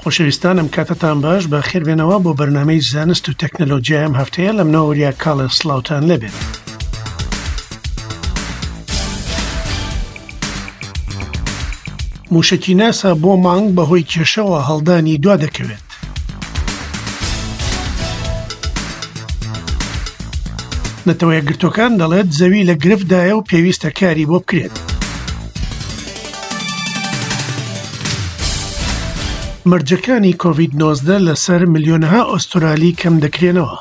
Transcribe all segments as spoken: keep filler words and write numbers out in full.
خۆشەویستانم کاتتان باش بە خێربێنەوە بۆ بەرنامەی زانست و تەکنۆلۆجیا ئەم هەفتەیە لە منەوەریا کاڵە سڵاوتان لەبێت. موشکی ناسا بۆ مانگ بەهۆی کێشەوە هەڵدانی دوا دەکەوێت. نەتەوە یەکگرتوەکان دەڵێت زەوی لە گرفتدایە و پێویستە کاری بۆ بکرێت. مەرجەکانی کۆڤید نۆزدە لەسەر ملیۆنەها ئۆسترالی کەم دەکرێنەوە.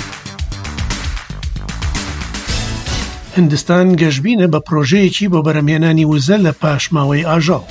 هیندستان گەشبینە بە پرۆژەیەکی بۆ بەرهەمهێنانی وزە لە پاشماوەی ئاژەڵ.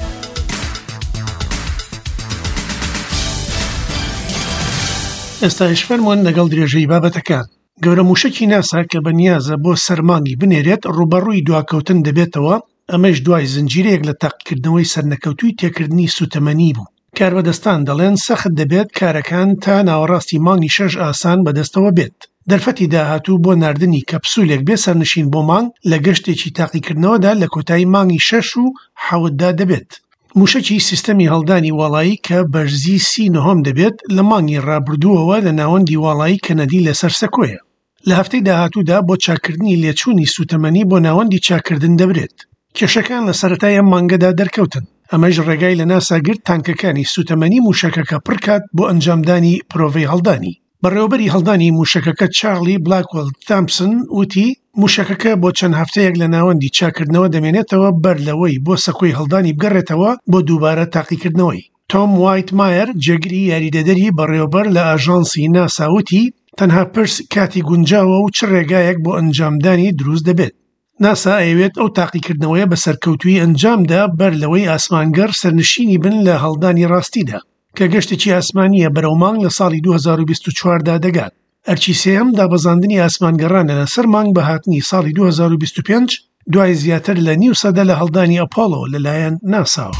ئێستاش فەرموون لەگەڵ درێژەی بابەتەکان. گەورە موشکی ناسا کە بەنیازە بۆ سەرمانگی بنێرێت ڕوبەڕووی دواکەوتن دەبێتەوە، ئەمەش دوای زنجیرەیەک لە تاقیکردنەوەی سەرنەکەوتووی تێکردنی سوتەمەنی بوو. کاربەدەستان دەڵێن سەخت دەبێت کارەکان تا ناوەڕاستی مانگی شەش ئاسان بەدەستەوە بێت. دەرفەتی داهاتوو بۆ ناردنی کەپسولێک بێ سەرنشین بۆ مانگ لە گەشتێکی تاقیکردنەوەدا لە کۆتایی مانگی شەش و حەوتدا دەبێت. موشکی سیستەمی هەڵدانی وڵایی کە بەرزی سی نۆهەم دەبێت لە مانگی ڕابردووەوە لە ناوەندی وڵایی کەنەدی لەسەر سەکۆیە. لە هەفتەی داهاتوودا بۆ چاکردنی لێچوونی سوتەمەنی بۆ ناوەندی چاکردن دەبرێت. کێشەکان لە سەرەتای ئەم مانگەدا دەرکەوتن. ئەمەش ڕێگای لە ناسا گرت تانکەکانی سوتەمەنی موشەکەکە پڕکات بۆ ئەنجامدانی پرۆڤەی هەڵدانی. بەڕێوەبەری هەڵدانی موشەکەکە چارلی بلاکوەل تامپسن وتی موشەکەکە بۆ چەند هەفتەیەک لە ناوەندی چاکردنەوە دەمێنێتەوە بەر لەوەی بۆ سەکۆی هەڵدانی بگەڕێتەوە بۆ دووبارە تاقیکردنەوەی. تۆم وایت مایر جێگری یاریدەدەری بەڕێوەبەر لە ئاژانسی ناسا وتی تەنها پرس کاتی گونجاوە و چ ڕێگایەک بۆ ئەنجامدانی دروست دەبێت. ناسا ئەوێت ئەو تاقیکردنەوەیە بە سەرکەوتووی ئەنجامدا بەر لەوەی ئاسمانگەر سەرنشینی بن لە هەڵدانی ڕاستیدا کە گەشتێکی ئاسمانیە بەرەو مانگ لە ساڵی دوو هەزار و بیست و چواردا دەگات. ئەرچی سێهەم دابەزاندنی ئاسمانگەڕانە لەسەر مانگ بە هاتنی ساڵی دوو هەزار و بیست و پێنج دوای زیاتر لە نیو سەدە لە هەڵدانی ئەپۆڵۆ لەلایەن ناساوە.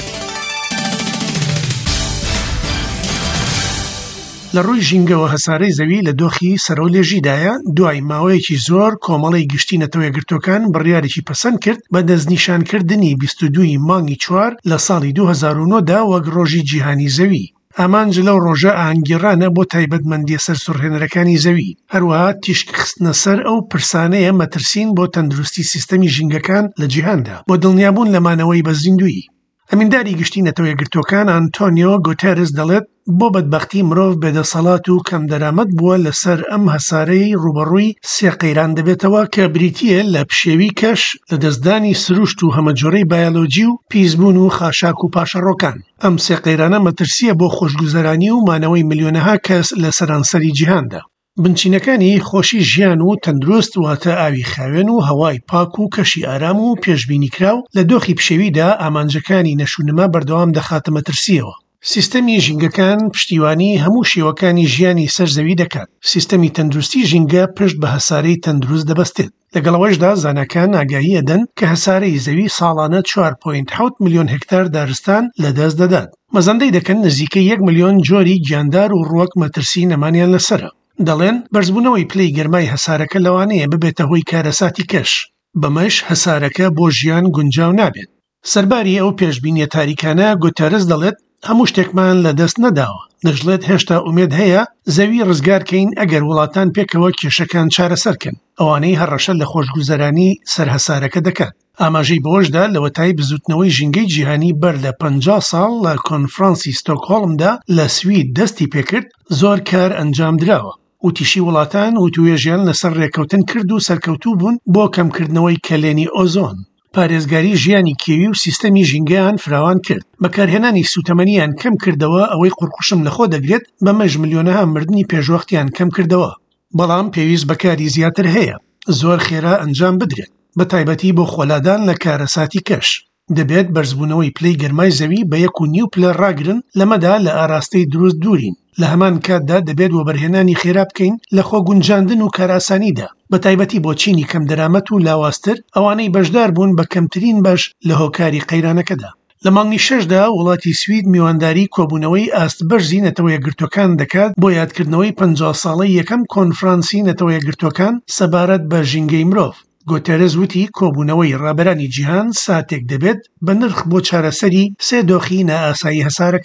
لە ڕووی ژینگەوە هەسارەی زەوی لە دۆخی سەرۆلێژیدایە دوای ماوەیەکی زۆر کۆمەڵی گشتی نەتەوە یەکگرتوەکان بڕیارێکی پەسەند کرد بە دەستنیشانکردنی بیست و دووی مانگی چوار لە ساڵی دوو هەزار و نۆدا وەک ڕۆژی جیهانی زەوی. ئامانج لەو ڕۆژە ئاهەنگگیرانە بۆ تایبەتمەندیە سەرسوڕهێنەرەکانی زەوی. هەروەها تیشک خستنە سەر ئەو پرسانەیە مەترسین بۆ تەندروستی سیستەمی ژینگەکان لە جیهاندا بۆ دڵنیابوون لە مانەوەی بەزیندویی. ئەمینداری گشتی نەتەوە یەکگرتوەکان ئانتۆنیۆ گوتێرس دەڵێت بۆ بەدبەختی مرۆڤ بێدەسەڵات و کەم دەرامەت بووە لەسەر ئەم هەسارەی ڕوبەڕووی سێ قەیران دەبێتەوە کە بریتیە لە پشێوی کەش، لە دەستدانی سروشت و هەمەجۆرەی بایۆلۆجی و پیسبوون و خاشاک و پاشەڕۆکان. ئەم سێ قەیرانە مەترسیە بۆ خۆشگوزەرانی و مانەوەی ملیۆنەها کەس لە سەرانسەری جیهاندا. بنچینەکانی خۆشی ژیان و تەندروست واتە ئاوی خاوێن و هەوای پاک و کەشی ئارام و پێشبینی کراو لە دۆخی پشێویدا ئامانجەکانی نەشونما بەردەوام دەخاتە مەترسیەوە. سیستەمی ژینگەکان پشتیوانی هەموو شێوەکانی ژیانی سەرزەوی دەکات. سیستەمی تەندروستی ژینگە پشت بە هەسارەی تەندروست دەبەستێت. لەگەڵەوەشدا زانەکان ئاگایی ئەدەن کە هەسارەی زەوی ساڵانە چوار پۆینت حەوت ملیۆن هێکتار دارستان لەدەست دەدات. مەزەندەی دەکەن نزیکەی یەک ملیۆن جۆری گیاندار و ڕووەک مەترسی نەمانیان لەسرە. دەڵێن بەرزبوونەوەی پلەی گەرمای هەسارەکە لەوانەیە ببێتە هۆی کارەساتی کەش. بەمەش هەسارەکە بۆ ژیان گونجاو نابێت. سەرباری ئەو پێشبینیە تاریکانە گوتەرس دەڵێت هەموو شتێکمان لەدەست نەداوە. دەژڵێت هێشتا ئومێد هەیە زەوی ڕزگارکەین ئەگەر وڵاتان پێکەوە کێشەکان چارەسەرکەن، ئەوانەی هەڕەشە لە خۆشگوزەرانی سەرهەسارەکە دەکات. ئاماژەی بەوەشدا لەوەتای بزوتنەوەی ژینگەی جیهانی بەر لە پەنجا ساڵ لە کۆنفرانسی ستۆکهۆڵمدا لە سوید دەستی پێکرد زۆر کار ئەنجام دراوە. وتیشی وڵاتان و توێژیان لەسەر ڕێکەوتن کرد و سەرکەوتوو بوون بۆ کەمکردنەوەی کەلێنی ئۆزۆن. پارێزگاری ژیانی کێوی و سیستەمی ژینگەیان فراوان کرد. بەکارهێنانی سوتەمەنیان کەم کردەوە ئەوەی قورقوشم لەخۆ دەگرێت بەمەش ملیۆنەها مردنی پێشوەختیان کەم کردەوە. بەڵام پێویست بەکاری زیاتر هەیە. زۆر خێرا ئەنجام بدرێت. بە تایبەتی بۆ خۆلادان لە کارەساتی کەش. دەبێت بەرزبوونەوەی پلەی گەرمای زەوی بە یەک و نیو پلە ڕاگرن لەمەدا لە ئاراستەی دروست دوورین. لە هەمان کاتدا دەبێت وەبەرهێنانی خێرا بکەین لە خۆ گونجاندن و کاراسانیدا، بە تایبەتی بۆ چینی کەم دەرامەت و لاواستر ئەوانەی بەشدار بوون بە کەمترین بەش لە هۆکاری قەیرانەکەدا. لە مانگی شەشدا وڵاتی سوید میوانداری کۆبوونەوەی ئاستبەرزی نەتەوە یەکگرتوەکان دەکات بۆ یادکردنەوەی پەنجا ساڵەی یەکەم کۆنفرانسی نەتەوە یەکگرتوەکان سەبارەت بە ژینگەی مرۆڤ. گۆتێرز وتی کۆبوونەوەی ڕابەرانی جیهان ساتێک دەبێت بە نرخ بۆ چارەسەری سێ دۆخی نائاسایی هەسارەکە.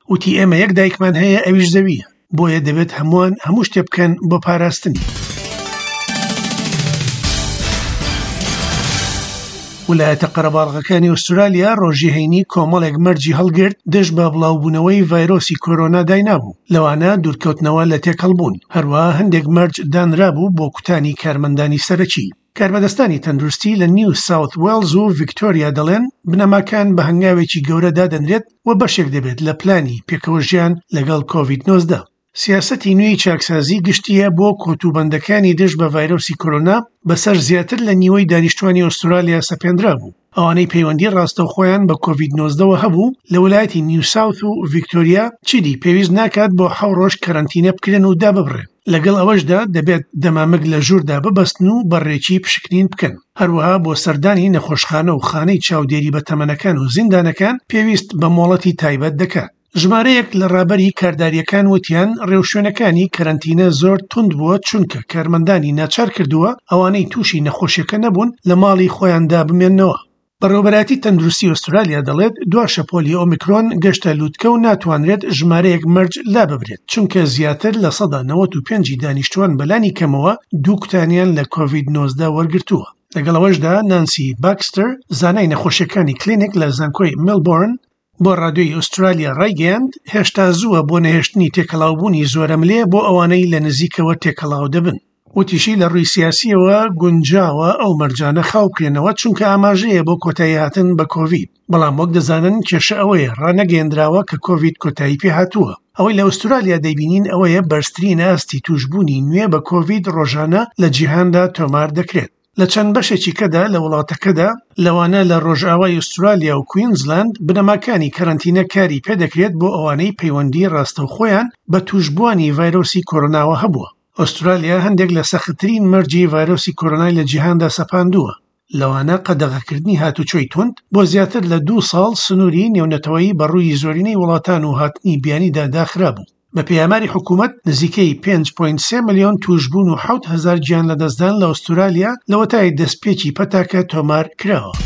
وتی ئێمە یەک دایکمان هەیە ئەویش زەویە بۆیە دەبێت هەمووان هەموو شتێ بکەن بۆ پاراستنی. ویلایەتە قەرەباڵغەکانی ئوسترالیا ڕۆژی هەینی کۆمەڵێک مەرجی هەڵگرت دژ بە بڵاوبوونەوەی ڤایرۆسی کۆرۆنا داینابوو، لەوانە دوورکەوتنەوە لە تێکەڵبوون. هەروەها هەندێک مەرج دانرابوو بۆ کوتانی کارمەندانی سەرەکی. کارمەدەستانی تەندروستی لە نیو ساوت وێڵز و ڤیکتۆریا دەڵێن بنەماکان بە هەنگاوێکی گەورە دادەنرێت و بەشێک دەبێت لە پلانی پێکەوەژیان لەگەڵ کۆڤید نۆزدە. سیاسەتی نوێی چاکسازی گشتیە بۆ کۆتوبەندەکانی دژ بە ڤایرۆسی کۆرۆنا بەسەر زیاتر لە نیوەی دانیشتوانی ئوسترالیا سەپێنرا بوو. ئەوانەی پەیوەندی ڕاستەوخۆیان بە کۆڤید نۆزدەوە هەبوو لە ویلایەتی نیو ساوت و ڤیکتۆریا چیدی پێویست ناکات بۆ حەو ڕۆژ کەرەنتینە بکرێن و داببڕێن. لەگەڵ ئەوەشدا دەبێت دەمامک لە ژووردا ببەستن و بەڕێکی پشکنین بکەن. هەروەها بۆ سەردانی نەخۆشخانە و خانەی چاودێری بە تەمەنەکان و زیندانەکان پێویست بە مۆڵەتی تایبەت دەکات. ژمارەیەک لە ڕابەری کارداریەکان وتیان ڕێوشوێنەکانی کەرەنتینە زۆر تند بووە چونکە کارمەندانی ناچار کردووە ئەوانەی تووشی نەخۆشیەکە نەبوون لە ماڵی خۆیاندا بمێننەوە. بەڕێوەبەراتی تەندروستی ئوسترالیا دەڵێت دوای شەپۆلی ئۆمیکرۆن گەشتە لووتکە و ناتوانرێت ژمارەیەک مەرج لا ببرێت چونکە زیاتر لە سەدا نەوەت و پێنجی دانیشتوان بەلانی کەمەوە دوو کوتانیان لە کۆڤید نۆزدە وەرگرتووە. لەگەڵەوەشدا نانسی باکستەر زانای نەخۆشیەکانی کلینیک لە زانکۆی مێلبۆرن بۆ ڕادیۆی ئوسترالیا ڕایگەیاند هێشتا زووە بۆ نەهێشتنی تێکەڵاوبوونی زۆرەملێ بۆ ئەوانەی لە نزیکەوە تێکەڵاو دەبن. وتیشی لە ڕووی سیاسیەوە گونجاوە ئەو مەرجانە خاوکرێنەوە چونکە ئاماژەیە بۆ کۆتایی هاتن بە کۆڤید، بەڵام وەک دەزانن کێشە ئەوەیە ڕانەگەیەندراوە کە کۆڤید کۆتایی پێ هاتووە. ئەوەی لە ئوسترالیا دەیبینین ئەوەیە بەرزترین ئاستی توشبوونی نوێ بە کۆڤید ڕۆژانە لە جیهاندا تۆمار دەکرێت. لە چەند بەشێکی کەدا لە وڵاتەکەدا لەوانە لە ڕۆژئاوای ئوسترالیا و کوینزلاند بنەماکانی کەرەنتینە کاری پێدەکرێت بۆ ئەوانەی پەیوەندی ڕاستەوخۆیان بە توشبوانی ڤایرۆسی کۆرۆناوە هەبووە. ئوسترالیا هەندێک لە سەختترین مەرجی ڤایرۆسی کۆرۆنای لە جیهاندا سەپاندووە، لەوانە قەدەغەکردنی هاتوچۆی تند بۆ زیاتر لە دوو ساڵ سنووری نێونەتەوەیی بەڕووی زۆرینەی وڵاتان و هاتنی بیانیدا داخرا بوو. بە پێیاماری حکوومەت نزیکەی پێنج پۆینت سێ ملیۆن توشبوون و حەوت هەزار گیان لە دەستدان لە ئوسترالیا لە وەتای دەستپێکی پەتاکە تۆمار کراوە.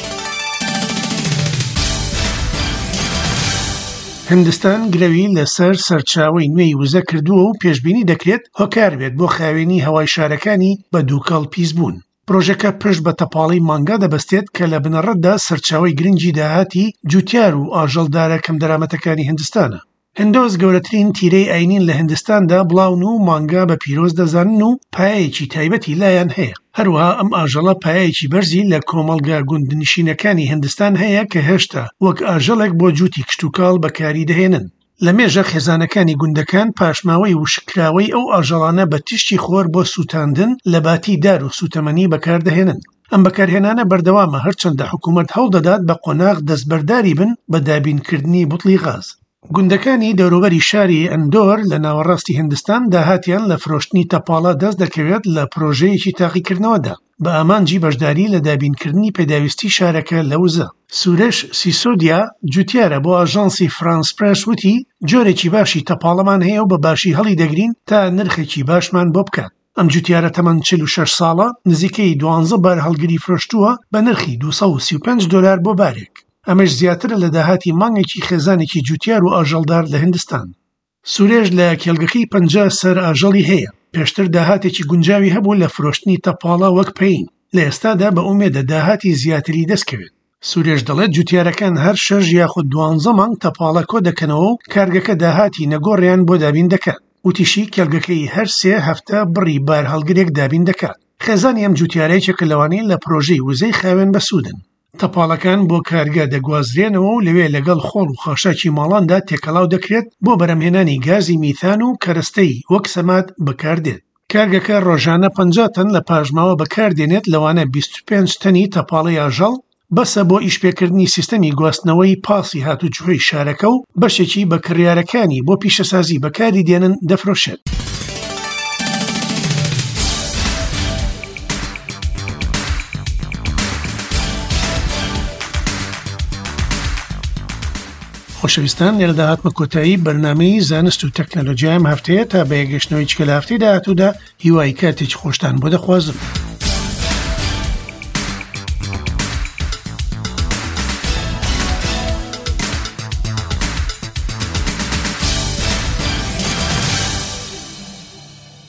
هندستان گرەوی لەسەر سەرچاوەی نوێی وزە کردووە و پێشبینی دەکرێت هۆکار بێت بۆ خاوێنی هەوای شارەکانی بە دووکەڵ پیس بوون. پرۆژەکە پشت بە تەپاڵی مانگا دەبەستێت کە لە بنەڕەتدا سەرچاوەی گرنگی داهاتی جوتیار و ئاژەڵدارە کەم دەرامەتەکانی هندستانە. هندۆز گەورەترین تیرەی ئاینین لە هندستاندا بڵاون و مانگا بە پیرۆز دەزانن و پایەیەکی تایبەتی لایەن هەیە. هەروەها ئەم ئاژەڵە پایەیەکی بەرزی لە کۆمەڵگا گوندنشینەکانی هندستان هەیە کە هێشتا وەک ئاژەڵێک بۆ جووتی کشتتوکاڵ بەکاری دەهێنن. لە مێژە خێزانەکانی گوندەکان پاشماوەی وشکراوەی ئەو ئاژەڵانە بە تیشتی خۆر بۆ سووتاندن لە باتی دار و سوتەمەنی بەکاردەهێنن. ئەم بەکارهێنانە بەردەوامە هەرچەندە حکوومەت هەوڵدەدات بە قۆناغ دەستبەرداری بن بە دابینکردنی بوتڵی غاز. گوندەکانی دەوروبەری شاری ئەندۆر لە ناوەڕاستی هندستان داهاتیان لە فرۆشتنی تەپاڵە دەست دەکەوێت لە پرۆژەیەکی تاقیکردنەوەدا بە ئامانجی بەشداری لە دابینکردنی پێداویستی شارەکە لە وزە. سورش سیسۆدیا جوتیارە بۆ ئاژانسی فرانس پرس وتی جۆرێکی باشی تەپاڵەمان هەیە و بە باشی هەڵی دەگرین تا نرخێکی باشمان بۆ بکات. ئەم جوتیارە تەمەن چل و شەش ساڵە نزیکەی دوانزە بار هەڵگری فرۆشتووە بە نرخی دووسەد و سی و پێنج دۆلار بۆ بارێک. ئەمەش زیاترە لە داهاتی مانگێکی خێزانێکی جوتیار و ئاژەڵدار لە هندستان. سوورێژ لە کێلگەکەی پەنجا سەر ئاژەڵی هەیە. پێشتر داهاتێکی گونجاوی هەبوو لە فرۆشتنی تەپاڵە وەک پەین، لە ئێستادا بە ئومێدە داهاتی زیاتری دەستکەوێت. سوورێژ دەڵێت جوتیارەکان هەر شەش یاخود دوانزە مانگ تەپاڵە کۆ دەکەنەوە و کارگەکە داهاتی نەگۆڕیان بۆ دابین دەکات. وتیشی کێلگەکەی هەر سێ هەفتە بڕی بار هەڵگرێک دابین دەکات. خێزانی ئەم جوتیارەیەکە لەوانەیە لە پرۆژەی وزەی خاوێن بەسوودن. تەپاڵەکان بۆ کارگە دەگوازرێنەوە و لەوێ لەگەڵ خۆڵ و خاشاکی ماڵاندا تێکەڵاو دەکرێت بۆ بەرەمهێنانی گازی میثان و کەرەستەی وەک سەمات بەکاردێت. کارگەکە ڕۆژانە پەنجا تەن لە پاژماوە بەکاردێنێت، لەوانە بیست و پێنج تەنی تەپاڵی ئاژەڵ بەسە بۆ ئیشپێکردنی سیستەمی گواستنەوەی پاسی هاتوچۆی شارەکە و بەشێکی بە کڕیارەکانی بۆ پیشەسازی بەکاری دێنن دەفرۆشێت. خۆشەویستان، لێرەدا هاتمە کۆتایی بەرنامەی زانست و تەکنەلۆجیای ئەم هەفتەیە تا بە یەکگەشتنەوەی چکە لە هەفتەی داهاتوودا هیوای کاتێکی خۆشتان بۆ دەخوازم.